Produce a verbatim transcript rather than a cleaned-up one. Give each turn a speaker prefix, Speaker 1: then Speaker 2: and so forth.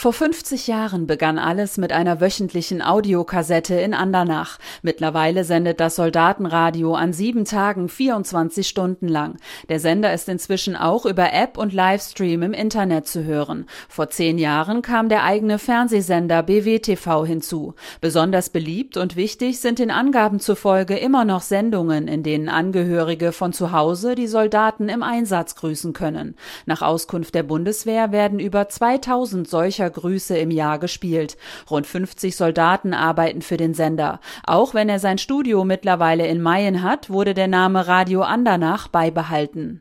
Speaker 1: Vor fünfzig Jahren begann alles mit einer wöchentlichen Audiokassette in Andernach. Mittlerweile sendet das Soldatenradio an sieben Tagen vierundzwanzig Stunden lang. Der Sender ist inzwischen auch über App und Livestream im Internet zu hören. Vor zehn Jahren kam der eigene Fernsehsender B W T V hinzu. Besonders beliebt und wichtig sind den Angaben zufolge immer noch Sendungen, in denen Angehörige von zu Hause die Soldaten im Einsatz grüßen können. Nach Auskunft der Bundeswehr werden über zweitausend solcher Grüße im Jahr gespielt. Rund fünfzig Soldaten arbeiten für den Sender. Auch wenn er sein Studio mittlerweile in Mayen hat, wurde der Name Radio Andernach beibehalten.